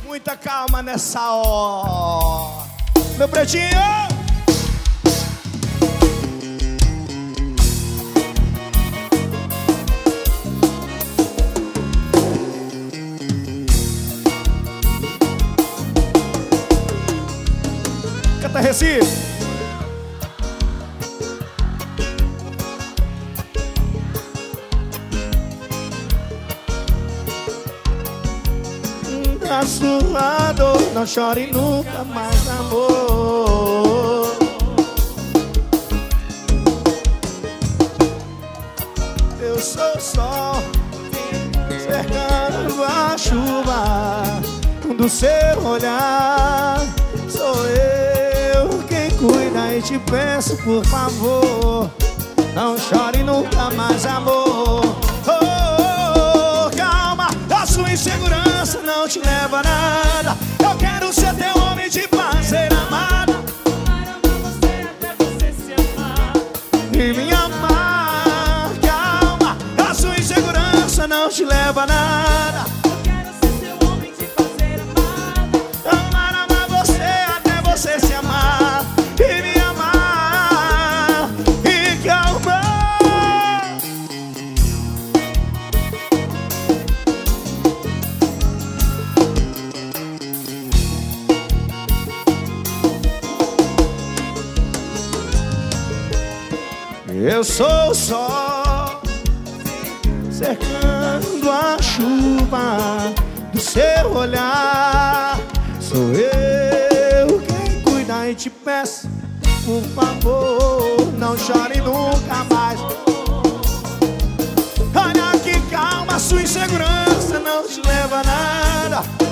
Muita calma nessa hora, meu pretinho. Canta Recife. A sua dor, não chore nunca mais, amor. Eu sou só cercando a chuva do seu olhar. Sou eu quem cuida e te peço, por favor, não chore nunca mais, amor. Calma, a sua insegurança não te leva a nada. Eu quero ser teu homem, te fazer amada, amar você até você se amar e me amar. Calma, a sua insegurança não te leva a nada. Eu quero ser teu homem, te fazer amada, Amar você até você se amar e me amar. E calma. Eu sou o sol cercando a chuva do seu olhar. Sou eu quem cuida e te peço, por favor, não chore nunca mais. Olha que calma, sua insegurança não te leva a nada.